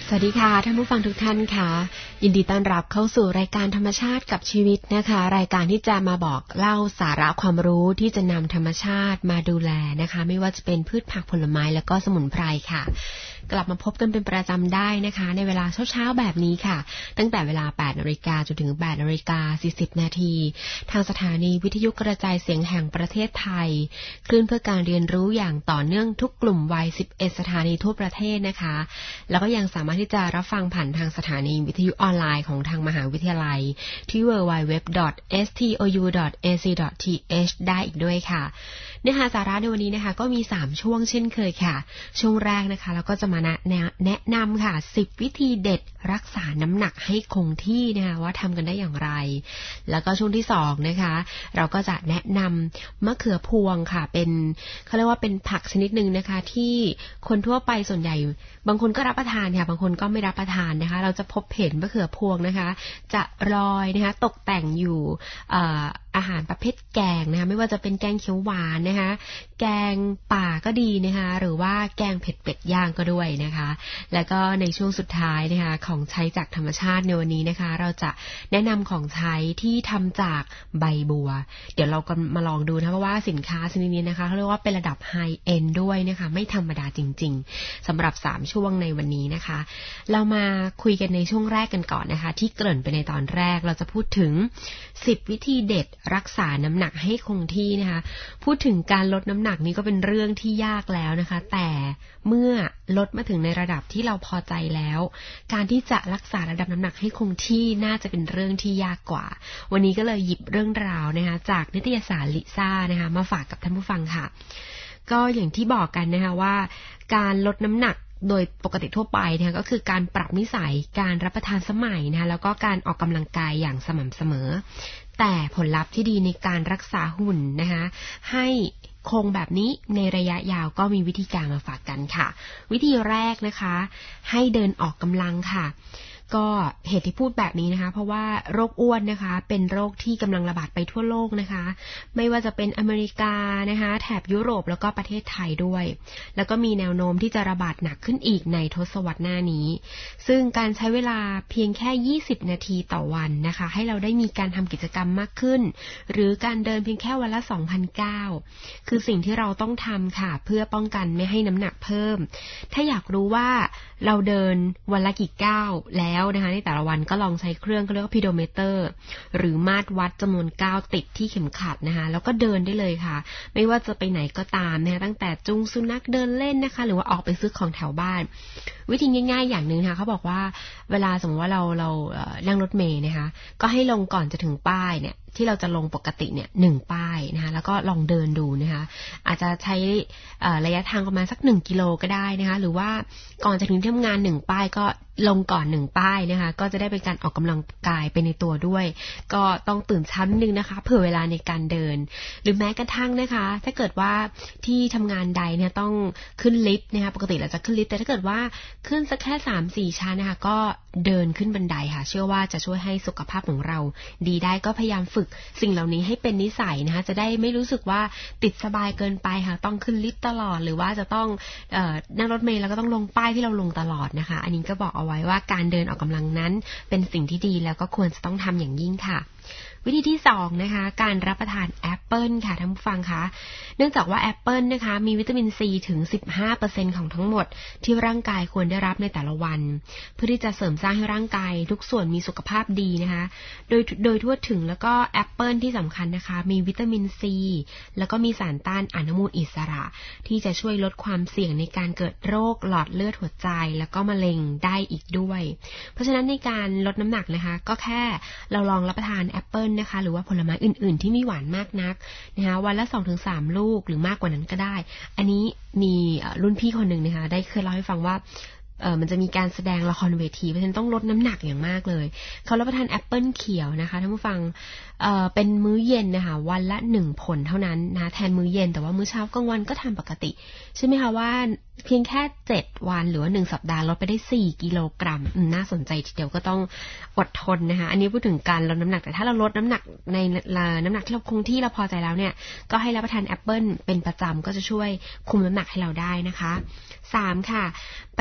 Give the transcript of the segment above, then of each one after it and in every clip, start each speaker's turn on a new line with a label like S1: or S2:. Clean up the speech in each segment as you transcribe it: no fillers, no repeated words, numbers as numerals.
S1: สวัสดีค่ะท่านผู้ฟังทุกท่านค่ะยินดีต้อนรับเข้าสู่รายการธรรมชาติกับชีวิตนะคะรายการที่จะมาบอกเล่าสาระความรู้ที่จะนำธรรมชาติมาดูแลนะคะไม่ว่าจะเป็นพืชผักผลไม้แล้วก็สมุนไพรค่ะกลับมาพบกันเป็นประจำได้นะคะในเวลาเช้าๆแบบนี้ค่ะตั้งแต่เวลา 8:00 นจนถึง 8:40 นทางสถานีวิทยุกระจายเสียงแห่งประเทศไทยคลื่นเพื่อการเรียนรู้อย่างต่อเนื่องทุกกลุ่มวัย11สถานีทั่วประเทศนะคะแล้วก็ยังสามารถที่จะรับฟังผ่านทางสถานีวิทยุออนไลน์ของทางมหาวิทยาลัยที่ www.stou.ac.th ได้อีกด้วยค่ะเนื้อหาสาระในวันนี้นะคะก็มี3ช่วงเช่นเคยค่ะช่วงแรกนะคะเราก็จะมาแนะนำค่ะ10วิธีเด็ดรักษาน้ำหนักให้คงที่นะคะว่าทำกันได้อย่างไรแล้วก็ช่วงที่2นะคะเราก็จะแนะนำมะเขือพวงค่ะเป็นเขาเรียกว่าเป็นผักชนิดนึงนะคะที่คนทั่วไปส่วนใหญ่บางคนก็รับประทานค่ะบางคนก็ไม่รับประทานนะคะเราจะพบเห็นมะเขือพวงนะคะจะลอยนะคะตกแต่งอยู่อาหารประเภทแกงนะคะไม่ว่าจะเป็นแกงเขียวหวานนะคะแกงป่าก็ดีนะคะหรือว่าแกงเผ็ดเป็ดย่างก็ด้วยนะคะแล้วก็ในช่วงสุดท้ายนะคะของใช้จากธรรมชาติในวันนี้นะคะเราจะแนะนำของใช้ที่ทำจากใบบัวเดี๋ยวเราก็มาลองดูนะเพราะว่าสินค้าชนิดนี้นะคะเขาเรียกว่าเป็นระดับไฮเอ็นด์ด้วยนะคะไม่ธรรมดาจริงๆสำหรับ3ช่วงในวันนี้นะคะเรามาคุยกันในช่วงแรกกันก่อนนะคะที่เกริ่นไปในตอนแรกเราจะพูดถึง10วิธีเด็ดรักษาน้ำหนักให้คงที่นะคะพูดถึงการลดน้ำหนักนี้ก็เป็นเรื่องที่ยากแล้วนะคะแต่เมื่อลดมาถึงในระดับที่เราพอใจแล้วการที่จะรักษาระดับน้ำหนักให้คงที่น่าจะเป็นเรื่องที่ยากกว่าวันนี้ก็เลยหยิบเรื่องราวนะคะจากนิตยสารลิซ่านะคะมาฝากกับท่านผู้ฟังค่ะก็อย่างที่บอกกันนะคะว่าการลดน้ำหนักโดยปกติทั่วไปนะคะก็คือการปรับนิสัยการรับประทานสมัยนะคะแล้วก็การออกกำลังกายอย่างสม่ำเสมอแต่ผลลัพธ์ที่ดีในการรักษาหุ่นนะคะให้คงแบบนี้ในระยะยาวก็มีวิธีการมาฝากกันค่ะวิธีแรกนะคะให้เดินออกกำลังค่ะก็เหตุที่พูดแบบนี้นะคะเพราะว่าโรคอ้วนนะคะเป็นโรคที่กำลังระบาดไปทั่วโลกนะคะไม่ว่าจะเป็นอเมริกานะคะแถบยุโรปแล้วก็ประเทศไทยด้วยแล้วก็มีแนวโน้มที่จะระบาดหนักขึ้นอีกในทศวรรษหน้านี้ซึ่งการใช้เวลาเพียงแค่20นาทีต่อวันนะคะให้เราได้มีการทำกิจกรรมมากขึ้นหรือการเดินเพียงแค่วันละ 2,000 ก้าวคือสิ่งที่เราต้องทำค่ะเพื่อป้องกันไม่ให้น้ำหนักเพิ่มถ้าอยากรู้ว่าเราเดินวันละกี่ก้าวแล้วนะคะในแต่ละวันก็ลองใช้เครื่องเขาเรียกว่าพีโดเมเตอร์หรือมาตรวัดจำนวนก้าวติดที่เข็มขัดนะคะแล้วก็เดินได้เลยค่ะไม่ว่าจะไปไหนก็ตามนะคะตั้งแต่จูงสุนัขเดินเล่นนะคะหรือว่าออกไปซื้อของแถวบ้านวิธีง่ายๆอย่างนึงนะคะเขาบอกว่าเวลาสมมติว่าเรานั่งรถเมล์นะคะก็ให้ลงก่อนจะถึงป้ายเนี่ยที่เราจะลงปกติเนี่ย1ป้ายนะคะแล้วก็ลองเดินดูนะคะอาจจะใช้ระยะทางประมาณสัก1กิโลก็ได้นะคะหรือว่าก่อนจะถึงที่ทำงาน1ป้ายก็ลงก่อน1ป้ายนะคะก็จะได้เป็นการออกกำลังกายไปในตัวด้วยก็ต้องตื่นเช้านิดนึงนะคะเผื่อเวลาในการเดินหรือแม้กระทั่งนะคะถ้าเกิดว่าที่ทำงานใดเนี่ยต้องขึ้นลิฟต์นะคะปกติเราจะขึ้นลิฟต์แต่ถ้าเกิดว่าขึ้นสักแค่ 3-4 ชั้นนะคะก็เดินขึ้นบันไดค่ะเชื่อว่าจะช่วยให้สุขภาพของเราดีได้ก็พยายามฝึกสิ่งเหล่านี้ให้เป็นนิสัยนะคะจะได้ไม่รู้สึกว่าติดสบายเกินไปค่ะต้องขึ้นลิฟต์ตลอดหรือว่าจะต้องนั่งรถเมล์แล้วก็ต้องลงป้ายที่เราลงตลอดนะคะอันนี้ก็บอกเอาไว้ว่าการเดินออกกำลังนั้นเป็นสิ่งที่ดีแล้วก็ควรจะต้องทำอย่างยิ่งค่ะวิธีที่2นะคะการรับประทานแอปเปิลค่ะท่านผู้ฟังคะเนื่องจากว่าแอปเปิลนะคะมีวิตามินซีถึง 15% ของทั้งหมดที่ร่างกายควรได้รับในแต่ละวันเพื่อที่จะเสริมสร้างให้ร่างกายทุกส่วนมีสุขภาพดีนะคะโดยทั่วถึงแล้วก็แอปเปิลที่สำคัญนะคะมีวิตามินซีแล้วก็มีสารต้านอนุมูลอิสระที่จะช่วยลดความเสี่ยงในการเกิดโรคหลอดเลือดหัวใจแล้วก็มะเร็งได้อีกด้วยเพราะฉะนั้นในการลดน้ำหนักนะคะก็แค่เราลองรับประทานแอปเปิลนะคะหรือว่าผลไม้อื่นๆที่ไม่หวานมากนักนะคะวันละ 2-3 ลูกหรือมากกว่านั้นก็ได้อันนี้มีรุ่นพี่คนหนึ่งนะคะได้เคยเล่าให้ฟังว่ามันจะมีการแสดงละครเวทีเพราะฉะนั้นต้องลดน้ำหนักอย่างมากเลยเขารับประทานแอปเปิลเขียวนะคะท่านผู้ฟังเป็นมื้อเย็นนะคะวันละ1ผลเท่านั้นนะแทนมื้อเย็นแต่ว่ามื้อเช้ากลางวันก็ทานปกติใช่ไหมคะว่าเพียงแค่7วันหรือว่า1สัปดาห์ลดไปได้4กิโลกรัมน่าสนใจทีเดียวก็ต้องอดทนนะคะอันนี้พูดถึงการลดน้ำหนักแต่ถ้าเราลดน้ำหนักในน้ำหนักที่เราคงที่เราพอใจแล้วเนี่ยก็ให้รับประทานแอปเปิลเป็นประจำก็จะช่วยคุมน้ำหนักให้เราได้นะคะ3ค่ะปฏิเสธ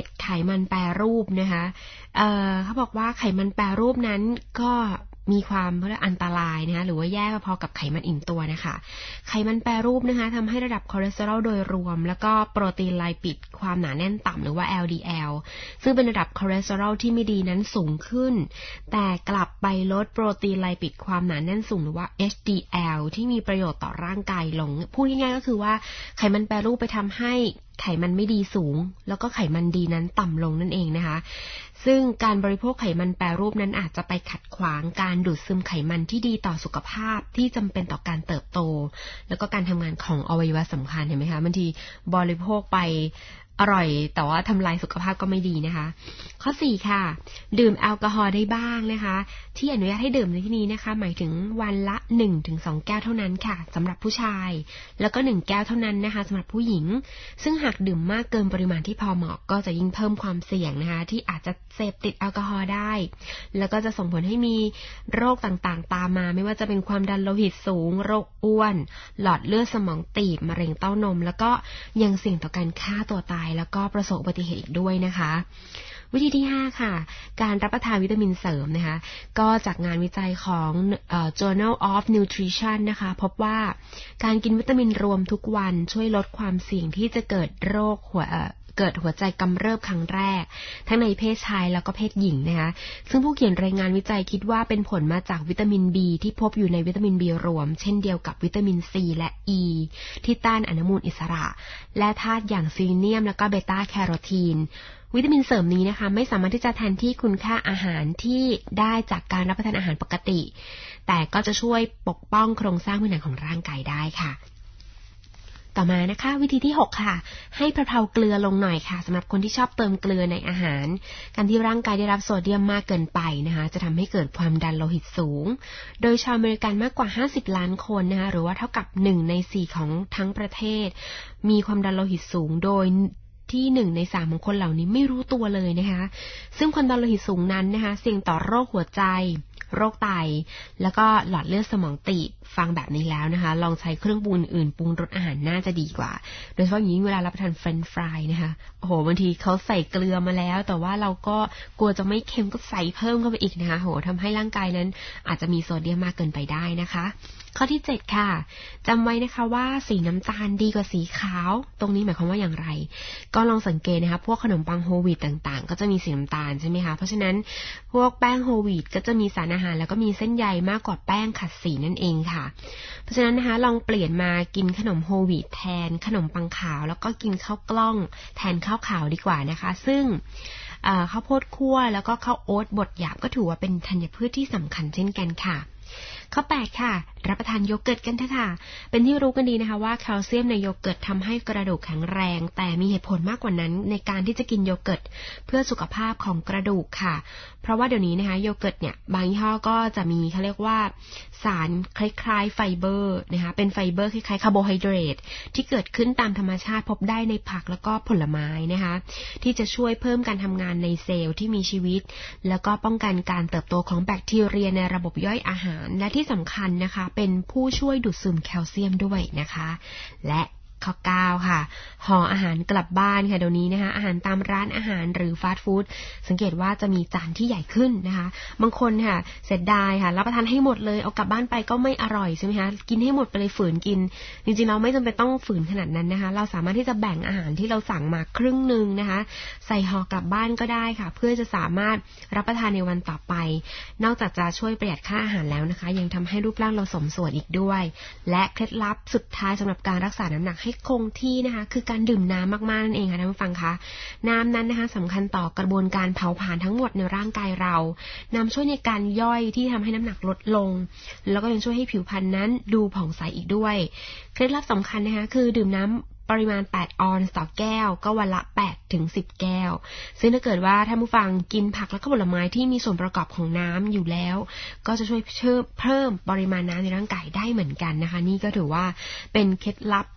S1: ไขมันแปรรูปนะคะเขาบอกว่าไขมันแปรรูปนั้นก็มีความอันตรายนะคะหรือว่าแย่พอกับไขมันอิ่มตัวนะคะไขมันแปรรูปนะคะทำให้ระดับคอเลสเตอรอลโดยรวมแล้วก็โปรตีนไลปิดความหนาแน่นต่ำหรือว่า LDL ซึ่งเป็นระดับคอเลสเตอรอลที่ไม่ดีนั้นสูงขึ้นแต่กลับไปลดโปรตีนไลปิดความหนาแน่นสูงหรือว่า HDL ที่มีประโยชน์ต่อร่างกายลงพูดง่ายๆก็คือว่าไขมันแปรรูปไปทำให้ไขมันไม่ดีสูงแล้วก็ไขมันดีนั้นต่ำลงนั่นเองนะคะซึ่งการบริโภคไขมันแปรรูปนั้นอาจจะไปขัดขวางการดูดซึมไขมันที่ดีต่อสุขภาพที่จำเป็นต่อการเติบโตแล้วก็การทำงานของอวัยวะสำคัญเห็นไหมคะบางทีบริโภคไปอร่อยแต่ว่าทำลายสุขภาพก็ไม่ดีนะคะข้อ4ค่ะดื่มแอลกอฮอล์ได้บ้างนะคะที่อนุญาตให้ดื่มในที่นี้นะคะหมายถึงวันละ 1-2 แก้วเท่านั้นค่ะสำหรับผู้ชายแล้วก็1แก้วเท่านั้นนะคะสำหรับผู้หญิงซึ่งหากดื่มมากเกินปริมาณที่พอเหมาะก็จะยิ่งเพิ่มความเสี่ยงนะคะที่อาจจะเสพติดแอลกอฮอล์ได้แล้วก็จะส่งผลให้มีโรคต่างๆตามมาไม่ว่าจะเป็นความดันโลหิตสูงโรคอ้วนหลอดเลือดสมองตีบมะเร็งเต้านมแล้วก็ยังเสี่ยงต่อการฆ่าตัวตายแล้วก็ประสบอุบัติเหตุอีกด้วยนะคะวิธีที่5ค่ะการรับประทานวิตามินเสริมนะคะก็จากงานวิจัยของ Journal of Nutrition นะคะพบว่าการกินวิตามินรวมทุกวันช่วยลดความเสี่ยงที่จะเกิดโรคหัวใจกำเริบครั้งแรกทั้งในเพศชายแล้วก็เพศหญิงนะคะซึ่งผู้เขียนรายงานวิจัยคิดว่าเป็นผลมาจากวิตามิน B ที่พบอยู่ในวิตามิน B รวมเช่นเดียวกับวิตามิน C และ E ที่ต้านอนุมูลอิสระและธาตุอย่างซีเนียมและก็เบต้าแคโรทีนวิตามินเสริมนี้นะคะไม่สามารถที่จะแทนที่คุณค่าอาหารที่ได้จากการรับประทานอาหารปกติแต่ก็จะช่วยปกป้องโครงสร้างพื้นฐานของร่างกายได้ค่ะต่อมานะคะวิธีที่6ค่ะให้เพลาเกลือลงหน่อยค่ะสำหรับคนที่ชอบเติมเกลือในอาหารการที่ร่างกายได้รับโซเดียมมากเกินไปนะคะจะทำให้เกิดความดันโลหิตสูงโดยชาวอเมริกันมากกว่า50ล้านคนนะคะหรือว่าเท่ากับ1ใน4ของทั้งประเทศมีความดันโลหิตสูงโดยที่1ใน3ของคนเหล่านี้ไม่รู้ตัวเลยนะคะซึ่งความดันโลหิตสูงนั้นนะคะเสี่ยงต่อโรคหัวใจโรคไตแล้วก็หลอดเลือดสมองตีบฟังแบบนี้แล้วนะคะลองใช้เครื่องปรุงอื่นปรุงรสอาหารน่าจะดีกว่าโดยเฉพาะอย่างยิ่งเวลารับประทานเฟรนช์ฟรายนะคะโอ้โหบางทีเขาใส่เกลือมาแล้วแต่ว่าเราก็กลัวจะไม่เค็มก็ใส่เพิ่มเข้าไปอีกนะคะโหทำให้ร่างกายนั้นอาจจะมีโซเดียมมากเกินไปได้นะคะข้อที่7ค่ะจำไว้นะคะว่าสีน้ำตาลดีกว่าสีขาวตรงนี้หมายความว่าอย่างไรก็ลองสังเกตนะคะพวกขนมปังโฮลวีตต่างๆก็จะมีสีน้ำตาลใช่ไหมคะเพราะฉะนั้นพวกแป้งโฮลวีตก็จะมีสารอาหารแล้วก็มีเส้นใยมากกว่าแป้งขัดสีนั่นเองค่ะเพราะฉะนั้นนะคะลองเปลี่ยนมากินขนมโฮลวีตแทนขนมปังขาวแล้วก็กินข้าวกล้องแทนข้าวขาวดีกว่านะคะซึ่งข้าวโพดคั่วแล้วก็ข้าวโอ๊ตบดหยาบก็ถือว่าเป็นธัญพืชที่สำคัญเช่นกันค่ะข้อ8ค่ะรับประทานโยเกิร์ตกันเถอะค่ะเป็นที่รู้กันดีนะคะว่าแคลเซียมในโยเกิร์ตทำให้กระดูกแข็งแรงแต่มีเหตุผลมากกว่านั้นในการที่จะกินโยเกิร์ตเพื่อสุขภาพของกระดูกค่ะเพราะว่าเดี๋ยวนี้นะคะโยเกิร์ตเนี่ยบางยี่ห้อก็จะมีเขาเรียกว่าสารคล้ายๆไฟเบอร์นะคะเป็นไฟเบอร์คล้ายๆคาร์โบไฮเดรตที่เกิดขึ้นตามธรรมชาติพบได้ในผักแล้วก็ผลไม้นะคะที่จะช่วยเพิ่มการทำงานในเซลล์ที่มีชีวิตแล้วก็ป้องกันการเติบโตของแบคทีเรียในระบบย่อยอาหารและที่สำคัญนะคะเป็นผู้ช่วยดูดซึมแคลเซียมด้วยนะคะและข้อ9ค่ะห่ออาหารกลับบ้านค่ะเดี๋ยวนี้นะคะอาหารตามร้านอาหารหรือฟาสต์ฟู้ดสังเกตว่าจะมีจานที่ใหญ่ขึ้นนะคะบางคนค่ะเสียดายค่ะรับประทานให้หมดเลยเอากลับบ้านไปก็ไม่อร่อยใช่ไหมคะกินให้หมดไปเลยฝืนกินจริงๆเราไม่จำเป็นต้องฝืนขนาดนั้นนะคะเราสามารถที่จะแบ่งอาหารที่เราสั่งมาครึ่งนึงนะคะใส่ห่อกลับบ้านก็ได้ค่ะเพื่อจะสามารถรับประทานในวันต่อไปนอกจากจะช่วยประหยัดค่าอาหารแล้วนะคะยังทำให้รูปร่างเราสมส่วนอีกด้วยและเคล็ดลับสุดท้ายสำหรับการรักษาน้ำหนักให้คงที่นะคะคือการดื่มน้ำมากๆนั่นเองค่ะท่านผู้ฟังคะน้ำนั้นนะคะสำคัญต่อกระบวนการเผาผลาญทั้งหมดในร่างกายเราน้ำช่วยในการย่อยที่ทำให้น้ำหนักลดลงแล้วก็ยังช่วยให้ผิวพรรณนั้นดูผ่องใสอีกด้วยเคล็ดลับสำคัญนะคะคือดื่มน้ำปริมาณ8ออนซ์ต่อแก้วก็วันละ8ถึง10แก้วซึ่งถ้าเกิดว่าท่านผู้ฟังกินผักและก็ผลไม้ที่มีส่วนประกอบของน้ำอยู่แล้วก็จะช่วยเพิ่มปริมาณน้ำในร่างกายได้เหมือนกันนะคะนี่ก็ถือว่าเป็นเคล็ดลับ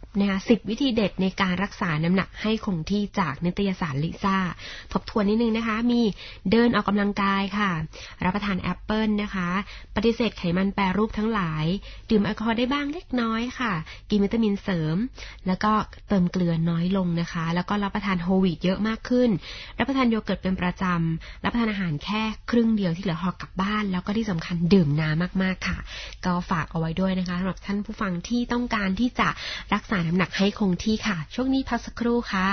S1: นะคะ10 วิธีเด็ดในการรักษาน้ำหนักให้คงที่จากนิตยสารลิซ่าทบทวนนิดนึงนะคะมีเดินออกกำลังกายค่ะรับประทานแอปเปิลนะคะปฏิเสธไขมันแปรรูปทั้งหลายดื่มแอลกอฮอล์ได้บ้างเล็กน้อยค่ะกินวิตามินเสริมแล้วก็เติมเกลือน้อยลงนะคะแล้วก็รับประทานโฮลวีตเยอะมากขึ้นรับประทานโยเกิร์ตเป็นประจำรับประทานอาหารแค่ครึ่งเดียวที่เหลือห่อกลับบ้านแล้วก็ที่สำคัญดื่มน้ำมากๆค่ะก็ฝากเอาไว้ด้วยนะคะสำหรับท่านผู้ฟังที่ต้องการที่จะรักษาน้ำหนักให้คงที่ค่ะช่วงนี้พักสักครู่ค่ะ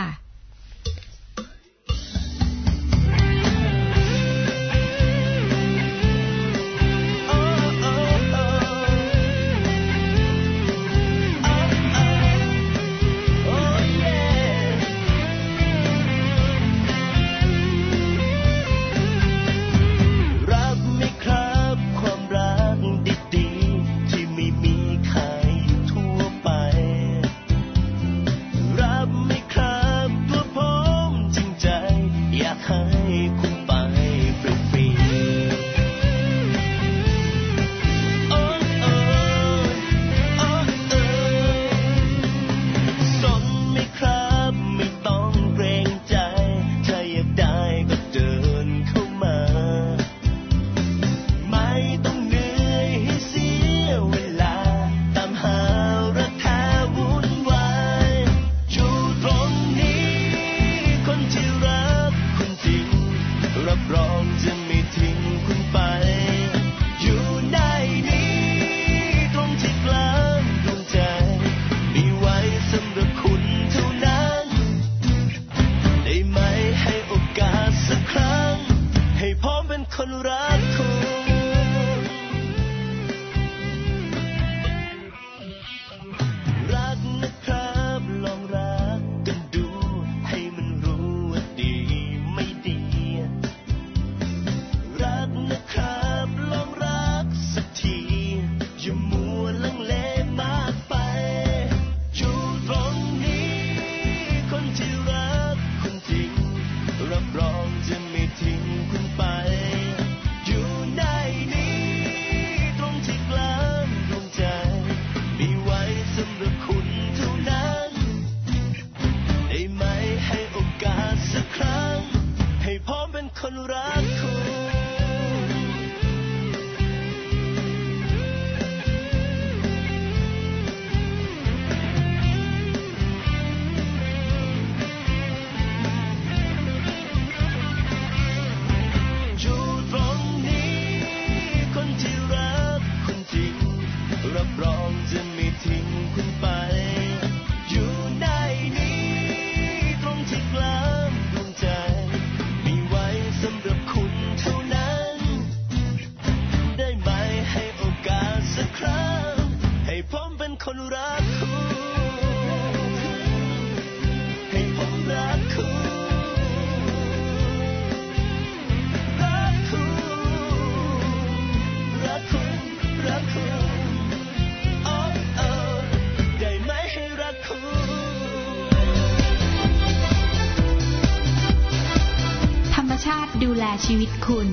S1: ดูแลชีวิตคุณ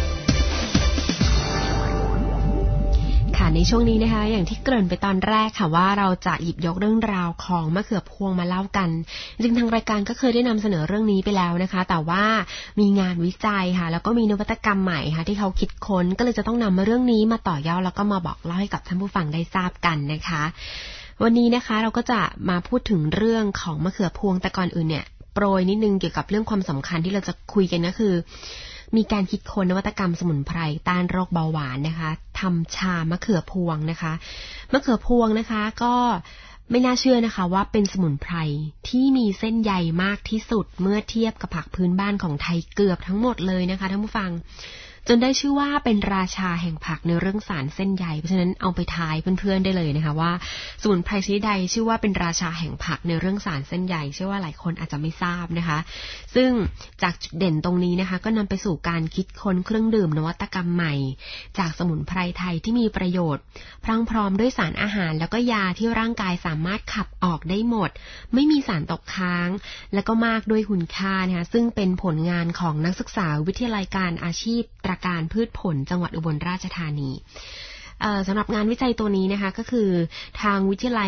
S1: ค่ะในช่วงนี้นะคะอย่างที่เกริ่นไปตอนแรกค่ะว่าเราจะหยิบยกเรื่องราวของมะเขือพวงมาเล่ากันจริงทางรายการก็เคยได้นำเสนอเรื่องนี้ไปแล้วนะคะแต่ว่ามีงานวิจัยค่ะแล้วก็มีนวัตกรรมใหม่ค่ะที่เขาคิดค้นก็เลยจะต้องนำเรื่องนี้มาต่อยอดแล้วก็มาบอกเล่าให้กับท่านผู้ฟังได้ทราบกันนะคะวันนี้นะคะเราก็จะมาพูดถึงเรื่องของมะเขือพวงแต่ก่อนอื่นเนี่ยโปรยนิดนึงเกี่ยวกับเรื่องความสำคัญที่เราจะคุยกันก็คือมีการคิดค้นนวัตกรรมสมุนไพรต้านโรคเบาหวานนะคะทำชามะเขือพวงนะคะมะเขือพวงนะคะก็ไม่น่าเชื่อนะคะว่าเป็นสมุนไพรที่มีเส้นใยมากที่สุดเมื่อเทียบกับผักพื้นบ้านของไทยเกือบทั้งหมดเลยนะคะท่านผู้ฟังจนได้ชื่อว่าเป็นราชาแห่งผักในเรื่องสารเส้นใยเพราะฉะนั้นเอาไปทายเพื่อนๆได้เลยนะคะว่าสมุนไพรชนิดใดชื่อว่าเป็นราชาแห่งผักในเรื่องสารเส้นใยเชื่อว่าหลายคนอาจจะไม่ทราบนะคะซึ่งจากจุดเด่นตรงนี้นะคะก็นำไปสู่การคิดค้นเครื่องดื่มนวัตกรรมใหม่จากสมุนไพรไทยที่มีประโยชน์พรั่งพร้อมด้วยสารอาหารแล้วก็ยาที่ร่างกายสามารถขับออกได้หมดไม่มีสารตกค้างและก็มากด้วยคุณค่านะคะซึ่งเป็นผลงานของนักศึกษาวิทยาลัยการอาชีพตรการพืชผลจังหวัดอุบลราชธานีสำหรับงานวิจัยตัวนี้นะคะก็คือทางวิทยาลัย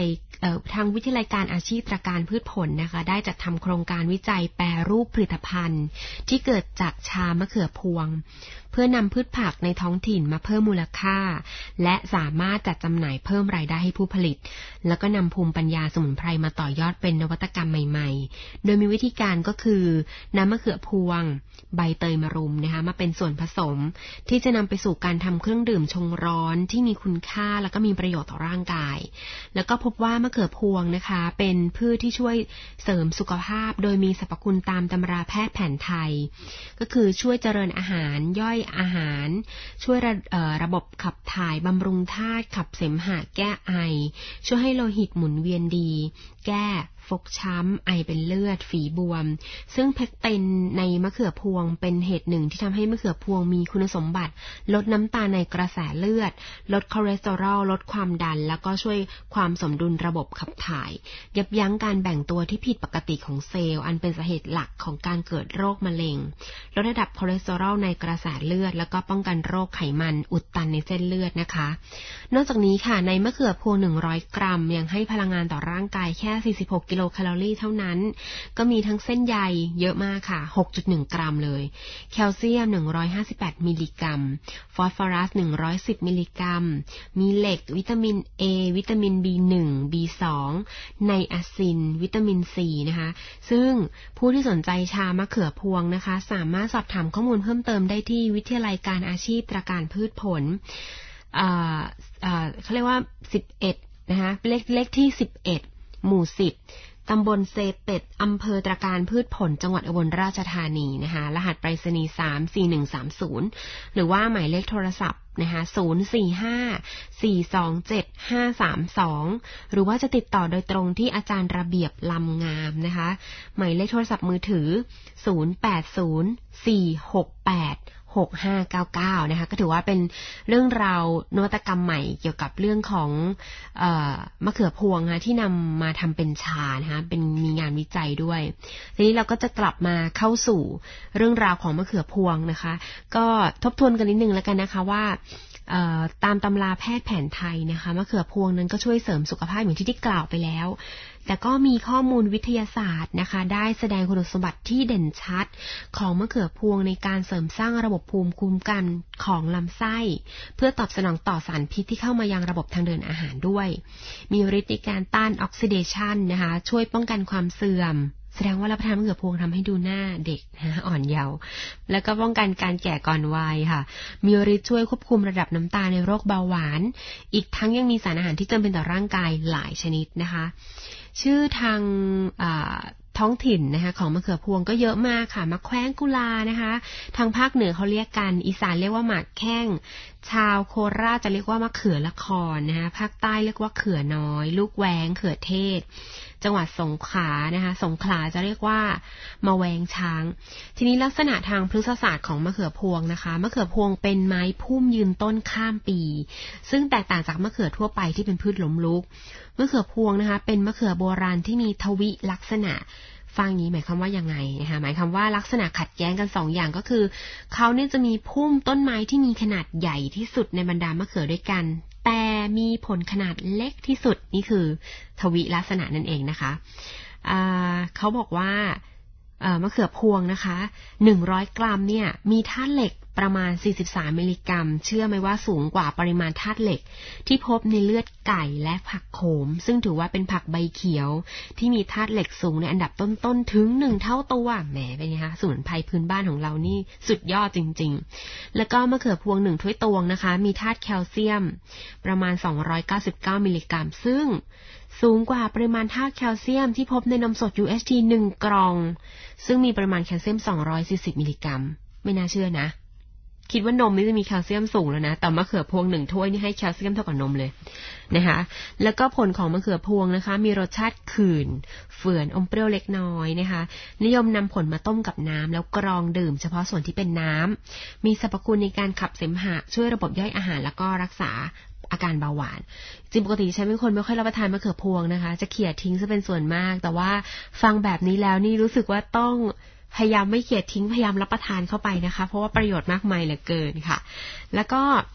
S1: ทางวิทยาลัยการอาชีพตรการพืชผลนะคะได้จัดทำโครงการวิจัยแปรรูปผลิตภัณฑ์ที่เกิดจากชามะเขือพวงเพื่อนำพืชผักในท้องถิ่นมาเพิ่มมูลค่าและสามารถจัดจำหน่ายเพิ่มรายได้ให้ผู้ผลิตแล้วก็นำภูมิปัญญาสมุนไพรมาต่อยอดเป็นนวัตกรรมใหม่ๆโดยมีวิธีการก็คือนำมะเขือพวงใบเตยมะรุมนะคะมาเป็นส่วนผสมที่จะนำไปสู่การทำเครื่องดื่มชงร้อนที่มีคุณค่าแล้วก็มีประโยชน์ต่อร่างกายแล้วก็พบว่ามะเขือพวงนะคะเป็นพืชที่ช่วยเสริมสุขภาพโดยมีสรรพคุณตามตำราแพทย์แผนไทยก็คือช่วยเจริญอาหารย่อยอาหารช่วยระบบขับถ่ายบำรุงธาตุขับเสมหะแก้ไอช่วยให้โลหิตหมุนเวียนดีแก้ฟกช้ำไอเป็นเลือดฝีบวมซึ่งเพกเตนในมะเขือพวงเป็นเหตุหนึ่งที่ทำให้มะเขือพวงมีคุณสมบัติลดน้ำตาลในกระแสเลือดลดคอเลสเตอรอลลดความดันแล้วก็ช่วยความสมดุลระบบขับถ่ายยับยั้งการแบ่งตัวที่ผิดปกติของเซลล์อันเป็นสาเหตุหลักของการเกิดโรคมะเร็งลดระดับคอเลสเตอรอลในกระแสเลือดแล้วก็ป้องกันโรคไขมันอุดตันในเส้นเลือดนะคะนอกจากนี้ค่ะในมะเขือพวง100 กรัมยังให้พลังงานต่อร่างกายแค่46กิโลแคลอรี่เท่านั้นก็มีทั้งเส้นใยเยอะมากค่ะ 6.1 กรัมเลยแคลเซียม158มิลลิกรัมฟอสฟอรัส110มิลลิกรัมมีเหล็กวิตามิน A วิตามิน B1 B2 ไนอาซินวิตามิน C นะคะซึ่งผู้ที่สนใจชามะเขือพวงนะคะสามารถสอบถามข้อมูลเพิ่มเติมได้ที่วิทยาลัยการอาชีพตรการพืชผลเขาเรียกว่า11นะคะเลขที่11หมู่10ตำบลเซเป็ดอำเภอตรการพืชผลจังหวัดอุบลราชธานีนะคะรหัสไปรษณีย์34130หรือว่าหมายเลขโทรศัพท์นะคะ045-427-532หรือว่าจะติดต่อโดยตรงที่อาจารย์ระเบียบลำงามนะคะหมายเลขโทรศัพท์มือถือ0804686599นะคะก็ถือว่าเป็นเรื่องราวนวัตกรรมใหม่เกี่ยวกับเรื่องของมะเขือพวงนะที่นำมาทำเป็นชานะคะเป็นมีงานวิจัยด้วยทีนี้เราก็จะกลับมาเข้าสู่เรื่องราวของมะเขือพวงนะคะก็ทบทวนกันนิดนึงแล้วกันนะคะว่าตามตำราแพทย์แผนไทยนะคะมะเขือพวงนั้นก็ช่วยเสริมสุขภาพอย่างที่ได้กล่าวไปแล้วแต่ก็มีข้อมูลวิทยาศาสตร์นะคะได้แสดงคุณสมบัติที่เด่นชัดของมะเขือพวงในการเสริมสร้างระบบภูมิคุ้มกันของลำไส้เพื่อตอบสนองต่อสารพิษที่เข้ามายังระบบทางเดินอาหารด้วยมีฤทธิ์ในการต้านออกซิเดชันนะคะช่วยป้องกันความเสื่อมแสดงว่ารับประทานมะเขือพวงทำให้ดูหน้าเด็กนะอ่อนเยาว์แล้วก็ป้องกันการแก่ก่อนวัยค่ะมีฤทธิ์ช่วยควบคุมระดับน้ำตาลในโรคเบาหวานอีกทั้งยังมีสารอาหารที่จำเป็นต่อร่างกายหลายชนิดนะคะชื่อทางท้องถิ่นนะคะของมะเขือพวงก็เยอะมากค่ะมะแขว้งกุลานะคะทางภาคเหนือเขาเรียกกันอีสานเรียกว่าหมากแข้งชาวโคราชจะเรียกว่ามะเขือละครนะคะภาคใต้เรียกว่าเขือน้อยลูกแหวงเขือเทศจังหวัดสงขลานะคะสงขลาจะเรียกว่ามะแวงช้างทีนี้ลักษณะทางพฤกษศาสตร์ของมะเขือพวงนะคะมะเขือพวงเป็นไม้พุ่มยืนต้นข้ามปีซึ่งแตกต่างจากมะเขือทั่วไปที่เป็นพืชล้มลุกมะเขือพวงนะคะเป็นมะเขือโบราณที่มีทวิลักษณะฟังนี้หมายความว่ายังไงนะคะหมายความว่าลักษณะขัดแย้งกัน2 อย่างก็คือเขาเนี่ยจะมีพุ่มต้นไม้ที่มีขนาดใหญ่ที่สุดในบรรดามะเขือด้วยกันแต่มีผลขนาดเล็กที่สุดนี่คือทวิลักษณะนั่นเองนะคะเขาบอกว่ามะเขือพวงนะคะ100 กรัมเนี่ยมีธาตุเหล็กประมาณ43มิลลิกรัมเชื่อไหมว่าสูงกว่าปริมาณธาตุเหล็กที่พบในเลือดไก่และผักโขมซึ่งถือว่าเป็นผักใบเขียวที่มีธาตุเหล็กสูงในอันดับต้นๆถึง1 เท่าตัวแหมเป็นไงคะสมุนไพรพื้นบ้านของเรานี่สุดยอดจริงๆแล้วก็มะเขือพวง1 ถ้วยตวงนะคะมีธาตุแคลเซียมประมาณ299มิลลิกรัมซึ่งสูงกว่าปริมาณธาตุแคลเซียมที่พบในนมสด UHT 1 กล่องซึ่งมีปริมาณแคลเซียม240มิลลิกรัมไม่น่าเชื่อนะคิดว่านมนี่จะมีแคลเซียมสูงแล้วนะแต่มะเขือพวง1 ถ้วยนี่ให้แคลเซียมเท่ากับนมเลยนะคะแล้วก็ผลของมะเขือพวงนะคะมีรสชาติขื่นเฝื่อนอมเปรี้ยวเล็กน้อยนะคะนิยมนำผลมาต้มกับน้ำแล้วกรองดื่มเฉพาะส่วนที่เป็นน้ำมีสรรพคุณในการขับเสมหะช่วยระบบย่อยอาหารแล้วก็รักษาอาการเบาหวานจริงปกติฉันเป็นคนไม่ค่อยรับประทานมะเขือพวงนะคะจะเขี่ยทิ้งซะเป็นส่วนมากแต่ว่าฟังแบบนี้แล้วนี่รู้สึกว่าต้องพยายามไม่เขี่ยทิ้งพยายามรับประทานเข้าไปนะคะเพราะว่าประโยชน์มากมายเหลือเกินค่ะแล้วก็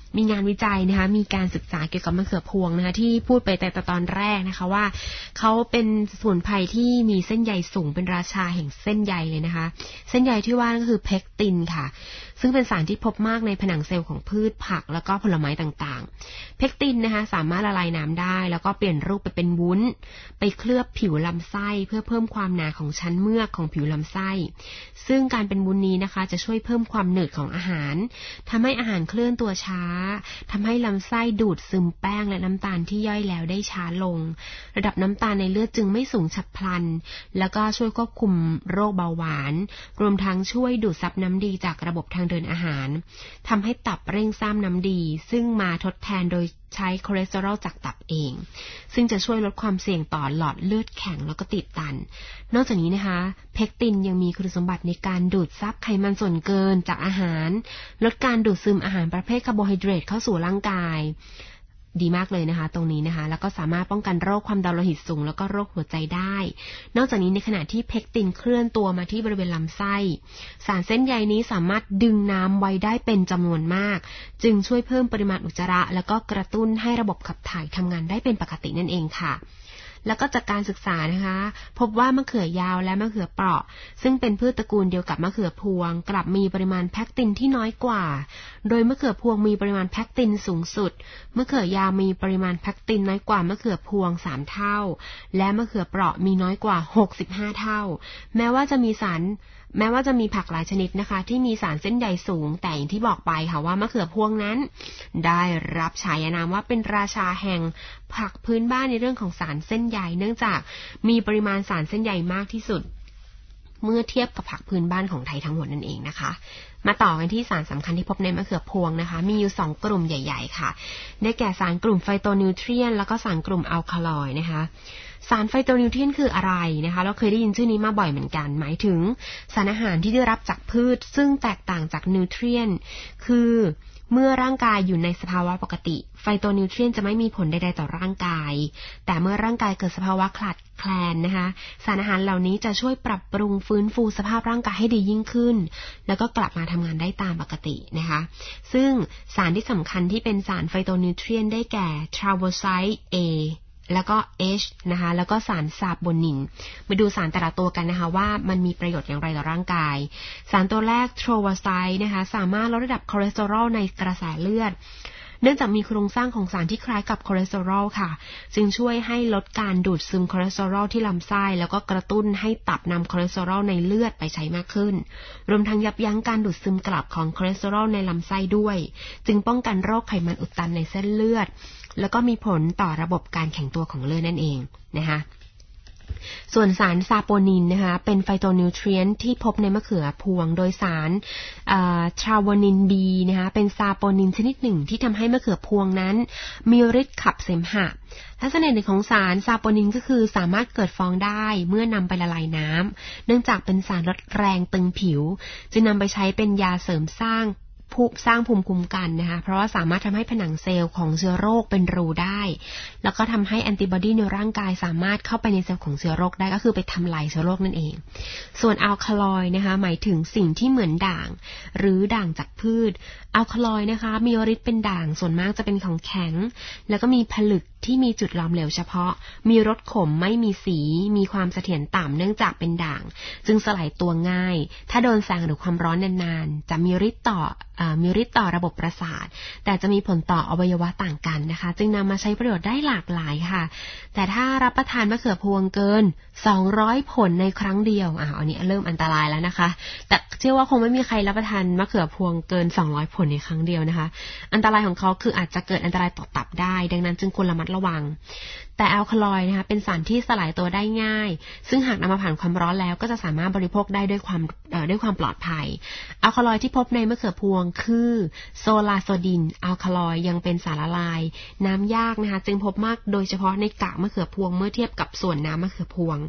S1: มีงานวิจัยนะคะมีการศึกษาเกี่ยวกับมะเขือพวงนะคะที่พูดไปแต่ตอนแรกนะคะว่าเขาเป็นสมุนไพรที่มีเส้นใยสูงเป็นราชาแห่งเส้นใยเลยนะคะเส้นใยที่ว่าก็คือเพกตินค่ะซึ่งเป็นสารที่พบมากในผนังเซลล์ของพืชผักแล้วก็ผลไม้ต่างๆเพกตินนะคะสามารถละลายน้ำได้แล้วก็เปลี่ยนรูปไปเป็นวุ้นไปเคลือบผิวลำไส้เพื่อเพิ่มความหนาของชั้นเมือกของผิวลำไส้ซึ่งการเป็นวุ้นนี้นะคะจะช่วยเพิ่มความหนืดของอาหารทำให้อาหารเคลื่อนตัวช้าทำให้ลำไส้ดูดซึมแป้งและน้ำตาลที่ย่อยแล้วได้ช้าลงระดับน้ำตาลในเลือดจึงไม่สูงฉับพลันแล้วก็ช่วยควบคุมโรคเบาหวานรวมทั้งช่วยดูดซับน้ำดีจากระบบทางเดินอาหารทำให้ตับเร่งสร้างน้ำดีซึ่งมาทดแทนโดยใช้คอเลสเตอรอลจากตับเองซึ่งจะช่วยลดความเสี่ยงต่อหลอดเลือดแข็งแล้วก็ตีบตันนอกจากนี้นะคะเพกตินยังมีคุณสมบัติในการดูดซับไขมันส่วนเกินจากอาหารลดการดูดซึมอาหารประเภทคาร์โบไฮเดรตเข้าสู่ร่างกายดีมากเลยนะคะตรงนี้นะคะแล้วก็สามารถป้องกันโรคความดันโลหิตสูงแล้วก็โรคหัวใจได้นอกจากนี้ในขณะที่เพกตินเคลื่อนตัวมาที่บริเวณลำไส้สารเส้นใยนี้สามารถดึงน้ำไว้ได้เป็นจำนวนมากจึงช่วยเพิ่มปริมาณอุจจาระแล้วก็กระตุ้นให้ระบบขับถ่ายทำงานได้เป็นปกตินั่นเองค่ะแล้วก็จากการศึกษานะคะพบว่ามะเขือยาวและมะเขือเปราะซึ่งเป็นพืชตระกูลเดียวกับมะเขือพวงกลับมีปริมาณเพกตินที่น้อยกว่าโดยมะเขือพวงมีปริมาณเพกตินสูงสุดมะเขือยาวมีปริมาณเพกตินน้อยกว่ามะเขือพวง3เท่าและมะเขือเปราะมีน้อยกว่า65เท่าแม้ว่าจะมีผักหลายชนิดนะคะที่มีสารเส้นใยสูงแต่อย่างที่บอกไปค่ะว่ามะเขือพวงนั้นได้รับฉายานามว่าเป็นราชาแห่งผักพื้นบ้านในเรื่องของสารเส้นใยเนื่องจากมีปริมาณสารเส้นใยมากที่สุดเมื่อเทียบกับผักพื้นบ้านของไทยทั้งหมดนั่นเองนะคะมาต่อกันที่สารสำคัญที่พบในมะเขือพวงนะคะมีอยู่2กลุ่มใหญ่ๆค่ะได้แก่สารกลุ่มไฟโตนิวเทรียนแล้วก็สารกลุ่มอัลคาลอยด์นะคะสารไฟโตนิวเทรียนคืออะไรนะคะเราเคยได้ยินชื่อนี้มาบ่อยเหมือนกันหมายถึงสารอาหารที่ได้รับจากพืชซึ่งแตกต่างจากนิวเทรียนคือเมื่อร่างกายอยู่ในสภาวะปกติไฟโตนิวเทรียนจะไม่มีผลใดๆต่อร่างกายแต่เมื่อร่างกายเกิดสภาวะขาดแคลนนะคะสารอาหารเหล่านี้จะช่วยปรับปรุงฟื้นฟูสภาพร่างกายให้ดียิ่งขึ้นแล้วก็กลับมาทำงานได้ตามปกตินะคะซึ่งสารที่สำคัญที่เป็นสารไฟโตนิวเทรียนได้แก่ทราโวไซต์ Aแล้วก็ H นะคะแล้วก็สารซาโปนินมาดูสารแต่ละตัวกันนะคะว่ามันมีประโยชน์อย่างไรต่อร่างกายสารตัวแรกโทรวาไซต์นะคะสามารถลดระดับคอเลสเตอรอลในกระแสเลือดเนื่องจากมีโครงสร้างของสารที่คล้ายกับคอเลสเตอรอลค่ะจึงช่วยให้ลดการดูดซึมคอเลสเตอรอลที่ลำไส้แล้วก็กระตุ้นให้ตับนำคอเลสเตอรอลในเลือดไปใช้มากขึ้นรวมทั้งยับยั้งการดูดซึมกลับของคอเลสเตอรอลในลำไส้ด้วยจึงป้องกันโรคไขมันอุดตันในเส้นเลือดแล้วก็มีผลต่อระบบการแข็งตัวของเลือดนั่นเองนะคะส่วนสารซาโปนินนะคะเป็นไฟโตนิวเทรียนที่พบในมะเขือพวงโดยสารทราวานิน B นะคะเป็นซาโปนินชนิดหนึ่งที่ทำให้มะเขือพวงนั้นมีฤทธิ์ขับเสมหะลักษณะหนึ่งของสารซาโปนินก็คือสามารถเกิดฟองได้เมื่อนำไปละลายน้ำเนื่องจากเป็นสารลดแรงตึงผิวจึงนำไปใช้เป็นยาเสริมสร้างภูมิคุ้มกันนะคะเพราะว่าสามารถทำให้ผนังเซลล์ของเชื้อโรคเป็นรูได้แล้วก็ทำให้แอนติบอดีในร่างกายสามารถเข้าไปในเซลล์ของเชื้อโรคได้ก็คือไปทำลายเชื้อโรคนั่นเองส่วนอัลคาลอยด์นะคะหมายถึงสิ่งที่เหมือนด่างหรือด่างจากพืชอัลคาลอยด์นะคะมีฤทธิ์เป็นด่างส่วนมากจะเป็นของแข็งแล้วก็มีผลึกที่มีจุดหลอมเหลวเฉพาะมีรสขมไม่มีสีมีความเสถียรต่ำเนื่องจากเป็นด่างจึงสลายตัวง่ายถ้าโดนแสงหรือความร้อนนานๆจะมีฤทธิ์ต่อระบบประสาทแต่จะมีผลต่ออวัยวะต่างกันนะคะจึงนำมาใช้ประโยชน์ได้หลากหลายค่ะแต่ถ้ารับประทานมะเขือพวงเกิน200ผลในครั้งเดียวอันนี้เริ่มอันตรายแล้วนะคะแต่เชื่อว่าคงไม่มีใครรับประทานมะเขือพวงเกิน200ผลในครั้งเดียวนะคะอันตรายของเขาคืออาจจะเกิดอันตรายต่อตับได้ดังนั้นจึงควรระมัดระวังแต่แอลคาลอยด์นะคะเป็นสารที่สลายตัวได้ง่ายซึ่งหากนำมาผ่านความร้อนแล้วก็จะสามารถบริโภคได้ด้วยความปลอดภัยแอลคาลอยด์ที่พบในมะเขือพวงคือโซลาโซดินแอลคาลอยด์ยังเป็นสารละลายน้ำยากนะคะจึงพบมากโดยเฉพาะในกากมะเขือพวงเมื่อเทียบกับส่วนน้ำมะเขือพวง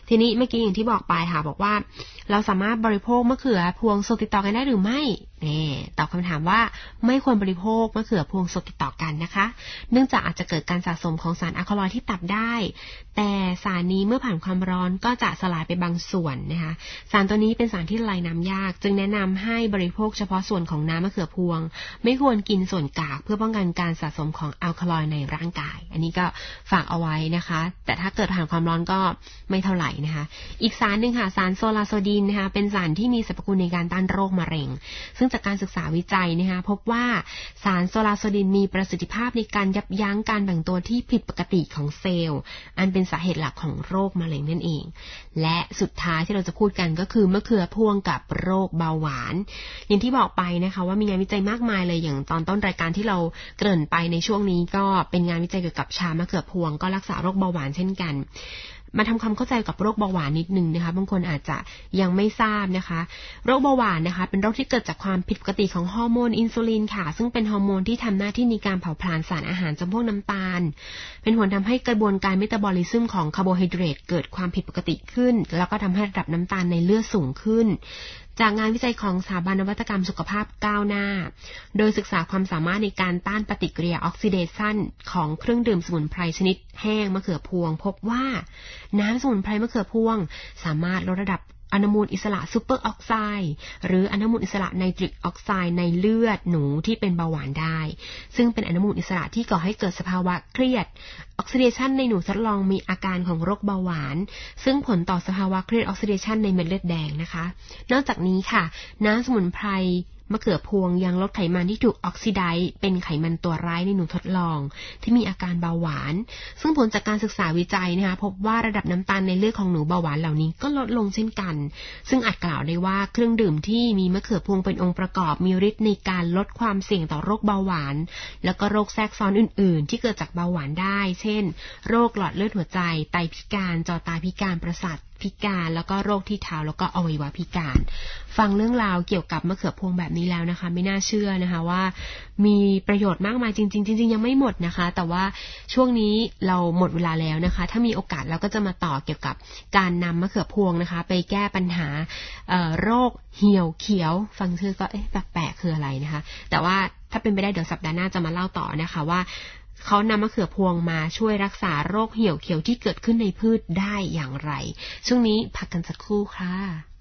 S1: ทีนี้เมื่อกี้อย่างที่บอกไปค่ะบอกว่าเราสามารถบริโภคมะเขือพวงสดติดต่อกันได้หรือไม่ตอบคำถามว่าไม่ควรบริโภคมะเขือพวงสดติดต่อกันนะคะเนื่องจากอาจจะเกิดการสะสมของสารอะคาลอยด์ที่ตับได้แต่สารนี้เมื่อผ่านความร้อนก็จะสลายไปบางส่วนนะคะสารตัวนี้เป็นสารที่ละลายน้ำยากจึงแนะนำให้บริโภคเฉพาะส่วนของน้ำมะเขือพวงไม่ควรกินส่วนกากเพื่อป้องกันการสะสมของอะคาลอยด์ในร่างกายอันนี้ก็ฝากเอาไว้นะคะแต่ถ้าเกิดผ่านความร้อนก็ไม่เท่าไหร่นะคะอีกสารนึงค่ะสารโซลาโซดินนะคะเป็นสารที่มีสรรพคุณในการต้านโรคมะเร็งซึ่งจากการศึกษาวิจัยนะคะพบว่าสารโซลาโซดินมีประสิทธิภาพในการยับยั้งการแบ่งตัวที่ผิดปกติของเซลล์อันเป็นสาเหตุหลักของโรคมะเร็งนั่นเองและสุดท้ายที่เราจะพูดกันก็คือมะเขือพวงกับโรคเบาหวานอย่างที่บอกไปนะคะว่ามีงานวิจัยมากมายเลยอย่างตอนต้นรายการที่เราเกริ่นไปในช่วงนี้ก็เป็นงานวิจัยเกี่ยวกับชามะเขือพวงก็รักษาโรคเบาหวานเช่นกันมาทำความเข้าใจกับโรคเบาหวานนิดนึงนะคะบางคนอาจจะยังไม่ทราบนะคะโรคเบาหวานนะคะเป็นโรคที่เกิดจากความผิดปกติของฮอร์โมนอินซูลินค่ะซึ่งเป็นฮอร์โมนที่ทำหน้าที่ในการเผาผลาญสารอาหารจำพวกน้ำตาลเป็นผลทำให้กระบวนการเมตาบอลิซึมของคาร์โบไฮเดรตเกิดความผิดปกติขึ้นแล้วก็ทำให้ระดับน้ำตาลในเลือดสูงขึ้นจากงานวิจัยของสถาบันนวัตกรรมสุขภาพก้าวหน้าโดยศึกษาความสามารถในการต้านปฏิกิริยาออกซิเดชันของเครื่องดื่มสมุนไพรชนิดแห้งมะเขือพวงพบว่าน้ำสมุนไพรมะเขือพวงสามารถลดระดับอนุมูลอิสระซูเปอร์ออกไซด์หรืออนุมูลอิสระไนตริกออกไซด์ในเลือดหนูที่เป็นเบาหวานได้ซึ่งเป็นอนุมูลอิสระที่ก่อให้เกิดสภาวะเครียดออกซิเดชันในหนูทดลองมีอาการของโรคเบาหวานซึ่งผลต่อสภาวะเครียดออกซิเดชันในเม็ดเลือดแดงนะคะนอกจากนี้ค่ะน้ำสมุนไพรมะเขือพวงยังลดไขมันที่ถูกออกซิไดซ์เป็นไขมันตัวร้ายในหนูทดลองที่มีอาการเบาหวานซึ่งผลจากการศึกษาวิจัยนะคะพบว่าระดับน้ำตาลในเลือดของหนูเบาหวานเหล่านี้ก็ลดลงเช่นกันซึ่งอาจกล่าวได้ว่าเครื่องดื่มที่มีมะเขือพวงเป็นองค์ประกอบมีฤทธิ์ในการลดความเสี่ยงต่อโรคเบาหวานแล้วก็โรคแทรกซ้อนอื่นๆที่เกิดจากเบาหวานได้เช่นโรคหลอดเลือดหัวใจไตพิการจอตาพิการประสาทพิการแล้วก็โรคที่เท้าแล้วก็อวัยวะพิการฟังเรื่องราวเกี่ยวกับมะเขือพวงแบบนี้แล้วนะคะไม่น่าเชื่อนะคะว่ามีประโยชน์มากมายจริงๆยังไม่หมดนะคะแต่ว่าช่วงนี้เราหมดเวลาแล้วนะคะถ้ามีโอกาสเราก็จะมาต่อเกี่ยวกับการนำมะเขือพวงนะคะไปแก้ปัญหาโรคเหี่ยวเขียวฟังชื่อก็แปลกๆคืออะไรนะคะแต่ว่าถ้าเป็นไปได้เดี๋ยวสัปดาห์หน้าจะมาเล่าต่อนะคะว่าเขานำมะเขือพวงมาช่วยรักษาโรคเหี่ยวเขียวที่เกิดขึ้นในพืชได้อย่างไรช่วงนี้พักกันสักครู่ค่ะ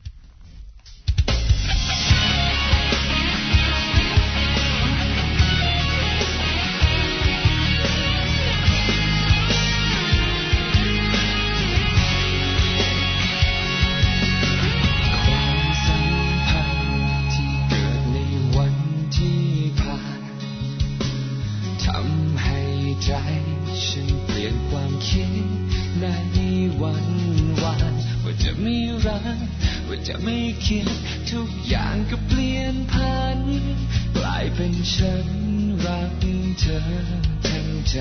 S2: ใจฉันเปลี่ยนความคิดในวันว่าจะไม่รักว่าจะไม่คิดทุกอย่างก็เปลี่ยนผันกลายเป็นฉันรักเธอทั้งใจ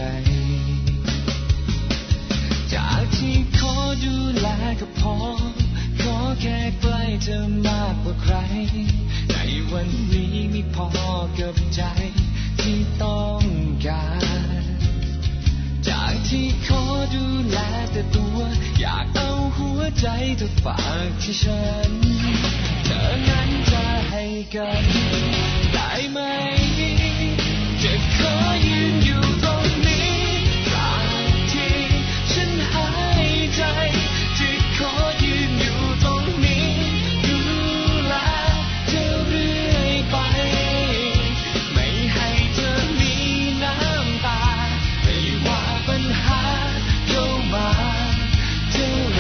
S2: จากที่ขอดูแลก็พอขอแค่ใกล้เธอมากกว่าใครในวันนี้ไม่พอกับใจที่ต้องการจากที่ขอดูแลแต่ตัวอยากเอาหัวใจเธอฝากที่ฉันเธอนั้นจะให้กันได้ไหมจะขอยืนอยู่ตรงนี้ตราบที่ฉันหายใจจะขอยืนอยู่ตรงนี้ดูแลเธอเรื่อยไปไม่ให้เธอมีน้ำตาไม่ว่าปัญหาเข้ามาเท่าไร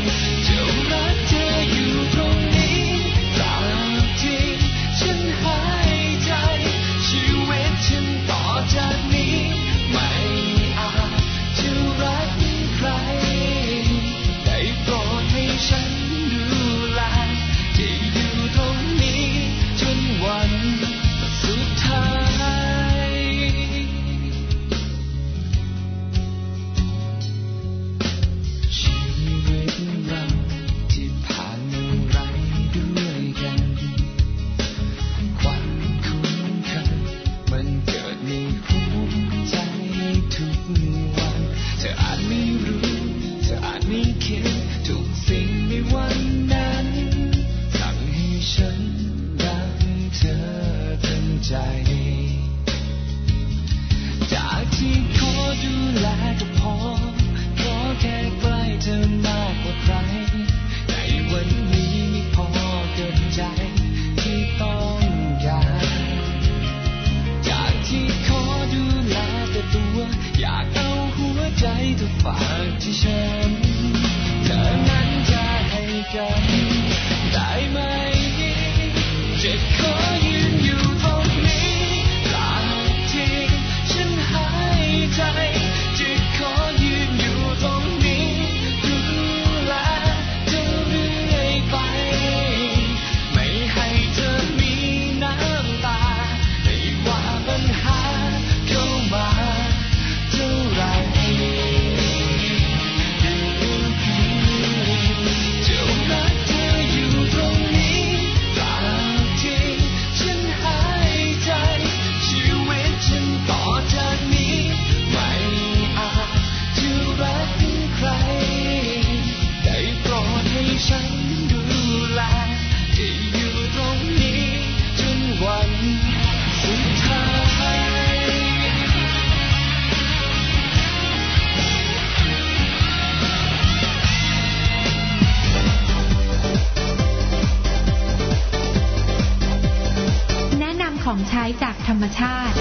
S2: จะรักเธออยู่ตรงนี้ตราบที่ฉันหาอยากเอาหัวใจเธอฝากที่ฉันเธอนั้นจะให้กันได้ไหมจะขอยืนอยู่ตรงนี้ตราบที่ฉันหายใจจะขอยืนอยู่ตรงนี้ดูแลเธอเรื่อยไปไม่ให้เธอมีน้ำตาไม่ว่าปัญหาเข้ามาเท่าไรจะรักเธออยู่ตรงนี้ตราบที่ฉันหายใจชีวิตฉันต่อจากนี้ไม่อาจจะรักใครได้โปรดให้ฉันดูแลจะอยู่ตรงนี้จนวันสุดท้าย
S3: แนะนำของใช้จากธรรมชาติ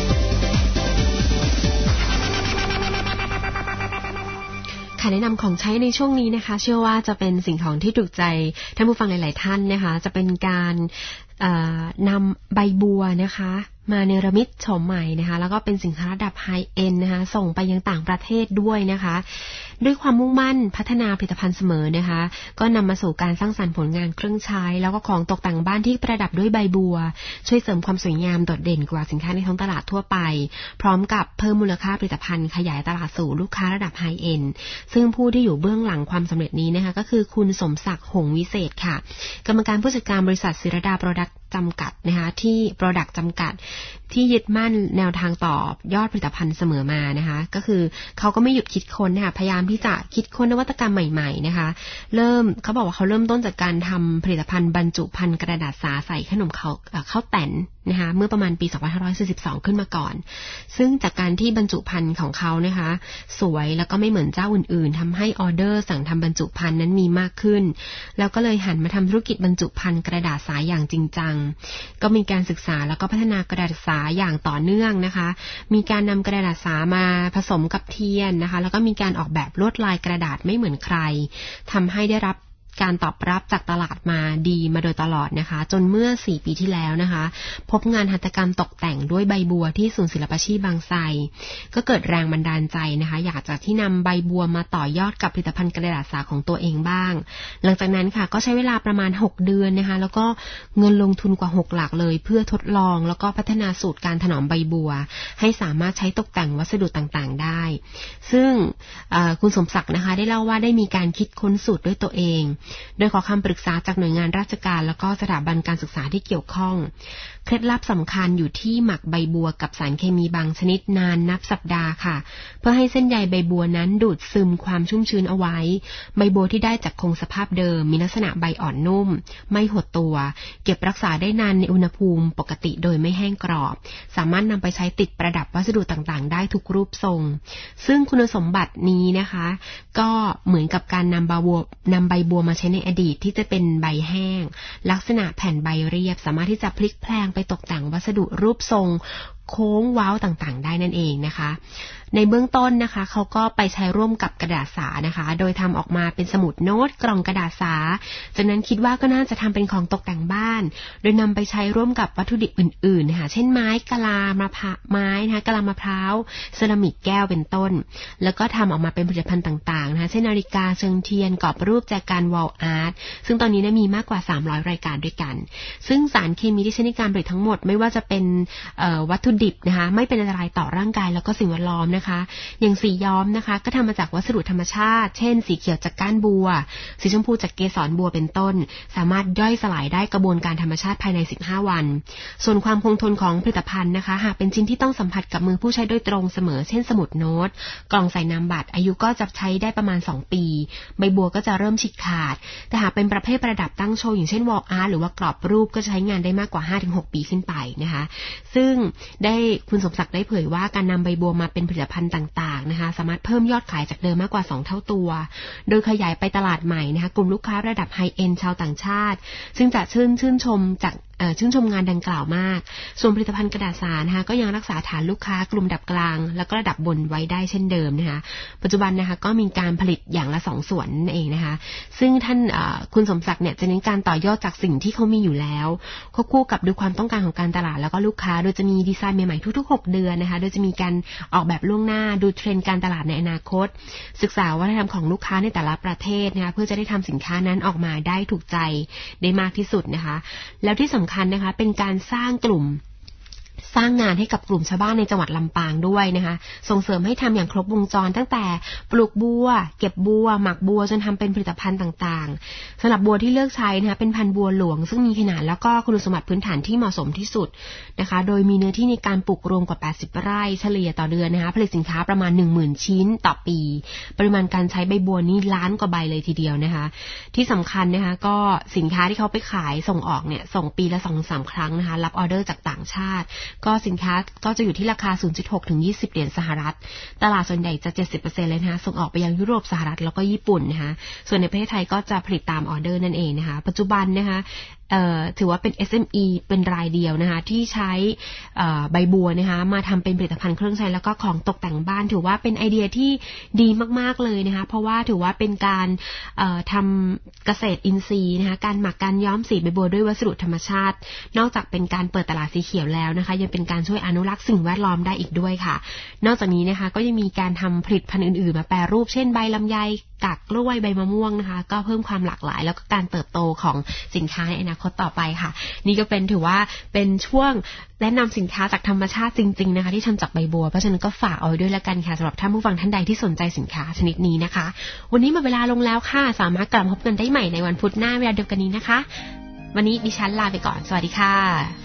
S1: ค่ะแนะนำของใช้ในช่วงนี้นะคะเชื่อว่าจะเป็นสิ่งของที่ถูกใจท่านผู้ฟังหลายๆท่านนะคะจะเป็นการนำใบบัวนะคะมาเนรมิตโฉมใหม่นะคะแล้วก็เป็นสินค้าระดับไฮเอ็นด์นะคะส่งไปยังต่างประเทศด้วยนะคะด้วยความมุ่งมั่นพัฒนาผลิตภัณฑ์เสมอนะคะก็นำมาสู่การสร้างสรรค์ผลงานเครื่องใช้แล้วก็ของตกแต่งบ้านที่ประดับด้วยใบบัวช่วยเสริมความสวยงามโดดเด่นกว่าสินค้าในท้องตลาดทั่วไปพร้อมกับเพิ่มมูลค่าผลิตภัณฑ์ขยายตลาดสู่ลูกค้าระดับไฮเอ็นด์ซึ่งผู้ที่อยู่เบื้องหลังความสำเร็จนี้นะคะก็คือคุณสมศักดิ์หงส์วิเศษค่ะกรรมการผู้จัดการบริษัทศิรดาโปรดักต์จำกัดนะคะที่โปรดักต์จำกัดที่ยึดมั่นแนวทางต่อยอดผลิตภัณฑ์เสมอมานะคะก็คือเขาก็ไม่หยุดคิดค้นนะคะพยายามที่จะคิดค้นนวัตกรรมใหม่ๆนะคะเขาบอกว่าเขาเริ่มต้นจากการทำผลิตภัณฑ์บรรจุภัณฑ์กระดาษสาใส่ขนมข้าวแตนนะคะเมื่อประมาณปี2542ขึ้นมาก่อนซึ่งจากการที่บรรจุภัณฑ์ของเขานะคะสวยแล้วก็ไม่เหมือนเจ้าอื่นๆทำให้ออเดอร์สั่งทำบรรจุภัณฑ์นั้นมีมากขึ้นแล้วก็เลยหันมาทำธุรกิจบรรจุภัณฑ์กระดาษสาอย่างจริงจังก็มีการศึกษาแล้วก็พัฒนากระดาษสาอย่างต่อเนื่องนะคะมีการนำกระดาษสามาผสมกับเทียนนะคะแล้วก็มีการออกแบบลวดลายกระดาษไม่เหมือนใครทำให้ได้รับการตอบรับจากตลาดมาดีมาโดยตลอดนะคะจนเมื่อ4ปีที่แล้วนะคะพบงานหัตถกรรมตกแต่งด้วยใบบัวที่ศูนย์ศิลปาชีพบางไทรก็เกิดแรงบันดาลใจนะคะอยากจะที่นำใบบัวมาต่อยอดกับผลิตภัณฑ์กระดาษสาของตัวเองบ้างหลังจากนั้นค่ะก็ใช้เวลาประมาณ6เดือนนะคะแล้วก็เงินลงทุนกว่า6หลักเลยเพื่อทดลองแล้วก็พัฒนาสูตรการถนอมใบบัวให้สามารถใช้ตกแต่งวัสดุต่างๆได้ซึ่งคุณสมศักดิ์นะคะได้เล่าว่าได้มีการคิดค้นสูตรด้วยตัวเองโดยขอคำปรึกษาจากหน่วยงานราชการแล้วก็สถาบันการศึกษาที่เกี่ยวข้องเคล็ดลับสำคัญอยู่ที่หมักใบบัวกับสารเคมีบางชนิดนานนับสัปดาห์ค่ะเพื่อให้เส้นใยใบบัวนั้นดูดซึมความชุ่มชื้นเอาไว้ใบบัวที่ได้จากคงสภาพเดิมมีลักษณะใบอ่อนนุ่มไม่หดตัวเก็บรักษาได้นานในอุณหภูมิปกติโดยไม่แห้งกรอบสามารถนำไปใช้ติดประดับวัสดุต่างๆได้ทุกรูปทรงซึ่งคุณสมบัตินี้นะคะก็เหมือนกับการนำใบบัวมาใช้ในอดีตที่จะเป็นใบแห้งลักษณะแผ่นใบเรียบสามารถที่จะพลิกแพลงไปตกแต่งวัสดุรูปทรงโค้งเว้าต่างๆได้นั่นเองนะคะในเบื้องต้นนะคะเขาก็ไปใช้ร่วมกับกระดาษสานะคะโดยทำออกมาเป็นสมุดโน้ตกล่องกระดาษสาจากนั้นคิดว่าก็น่าจะทำเป็นของตกแต่งบ้านโดยนำไปใช้ร่วมกับวัตถุดิบอื่นๆนะคะเช่นไม้กะลามะพร้าวเซรามิกแก้วเป็นต้นแล้วก็ทำออกมาเป็นผลิตภัณฑ์ต่างๆนะคะเช่นนาฬิกาเชิงเทียนกรอบรูปแจกันวอลอาร์ตซึ่งตอนนี้มีมากกว่า300รายการด้วยกันซึ่งสารเคมีที่ใช้ในการผลิตทั้งหมดไม่ว่าจะเป็นวัตถุดิบนะคะไม่เป็นอันตรายต่อร่างกายแล้วก็สิ่งแวดล้อมนะคะอย่างสีย้อมนะคะก็ทำมาจากวัสดุธรรมชาติเช่นสีเขียวจากก้านบัวสีชมพูจากเกสรบัวเป็นต้นสามารถย่อยสลายได้กระบวนการธรรมชาติภายใน15วันส่วนความคงทนของผลิตภัณฑ์นะคะหากเป็นชิ้นที่ต้องสัมผัสกับมือผู้ใช้โดยตรงเสมอเช่นสมุดโน้ตกล่องใส่นามบัตรอายุก็จะใช้ได้ประมาณ2ปีใบบัวก็จะเริ่มฉีกขาดแต่หากเป็นประเภทประดับตั้งโชว์อย่างเช่นวอลอาร์ตหรือว่ากรอบรูปก็จะใช้งานได้มากกว่า 5-6 ปีขึ้นไปนะคะซึ่งได้คุณสมศักดิ์ได้เผยว่าการนำใบบัวมาเป็นผลิตภัณฑ์ต่างๆนะคะสามารถเพิ่มยอดขายจากเดิมมากกว่า2เท่าตัวโดยขยายไปตลาดใหม่นะคะกลุ่มลูกค้าระดับไฮเอ็นด์ชาวต่างชาติซึ่งจะชื่นชมจากชื่นชมงานดังกล่าวมากส่วนผลิตภัณฑ์กระดาษสารนะคะก็ยังรักษาฐานลูกค้ากลุ่มระดับกลางแล้วก็ระดับบนไว้ได้เช่นเดิมนะคะปัจจุบันนะคะก็มีการผลิตอย่างละ2ส่วนนั่นเองนะคะซึ่งท่านคุณสมศักดิ์เนี่ยจะเน้นการต่อยอดจากสิ่งที่เขามีอยู่แล้วควบคู่กับดูความต้องการของการตลาดแล้วก็ลูกค้าโดยจะมีดีไซน์ใหม่ๆทุกๆ6เดือนนะคะโดยจะมีการออกแบบล่วงหน้าดูเทรนด์การตลาดในอนาคตศึกษาวัฒนธรรมของลูกค้าในแต่ละประเทศนะคะเพื่อจะได้ทำสินค้านั้นออกมาได้ถูกใจได้มากที่สุดนะคะแล้วที่สำคัญนะคะเป็นการสร้างกลุ่มสร้างงานให้กับกลุ่มชาวบ้านในจังหวัดลำปางด้วยนะคะส่งเสริมให้ทำอย่างครบวงจรตั้งแต่ปลูกบัวเก็บบัวหมักบัวจนทำเป็นผลิตภัณฑ์ต่างๆสำหรับบัวที่เลือกใช้นะคะเป็นพันธุ์บัวหลวงซึ่งมีขนาดแล้วก็คุณสมบัติพื้นฐานที่เหมาะสมที่สุดนะคะโดยมีเนื้อที่ในการปลูกรวมกว่า80ไร่เฉลี่ยต่อเดือนนะคะผลิตสินค้าประมาณ 10,000 ชิ้นต่อปีปริมาณการใช้ใบบัวนี่ล้านกว่าใบเลยทีเดียวนะคะที่สำคัญนะคะก็สินค้าที่เขาไปขายส่งออกเนี่ยส่งปีละ 2-3 ครั้งนะคะรับออเดอร์จากต่างชาติก็สินค้าก็จะอยู่ที่ราคา 0.6 ถึง 20 เหรียญสหรัฐตลาดส่วนใหญ่จะ 70% เลยนะคะส่งออกไปยังยุโรปสหรัฐแล้วก็ญี่ปุ่นนะคะส่วนในประเทศไทยก็จะผลิตตามออเดอร์นั่นเองนะคะปัจจุบันนะคะถือว่าเป็น SME เป็นรายเดียวนะคะที่ใช้ใบบัวนะคะมาทำเป็นผลิตภัณฑ์เครื่องใช้แล้วก็ของตกแต่งบ้านถือว่าเป็นไอเดียที่ดีมากๆเลยนะคะเพราะว่าถือว่าเป็นการทำเกษตรอินทรีย์นะคะการหมักการย้อมสีใบบัวด้วยวัสดุธรรมชาตินอกจากเป็นการเปิดตลาดสีเขียวแล้วนะคะยังเป็นการช่วยอนุรักษ์สิ่งแวดล้อมได้อีกด้วยค่ะนอกจากนี้นะคะก็ยังมีการทำผลิตภัณฑ์อื่นๆมาแปรรูปเช่นใบลำไยกากกล้วยใบมะม่วงนะคะก็เพิ่มความหลากหลายแล้วก็การเติบโตของสินค้าในอนาคตต่อไปค่ะนี่ก็เป็นถือว่าเป็นช่วงแนะนำสินค้าจากธรรมชาติจริงๆนะคะที่ทำจากใบบัวเพราะฉะนั้นก็ฝากเอาไว้ด้วยละกันค่ะสำหรับท่านผู้ฟังท่านใดที่สนใจสินค้าชนิดนี้นะคะวันนี้หมดเวลาลงแล้วค่ะสามารถกลับมาพบกันได้ใหม่ในวันพุธหน้าเวลาเดียวกันนี้นะคะวันนี้ดิฉันลาไปก่อนสวัสดีค่ะ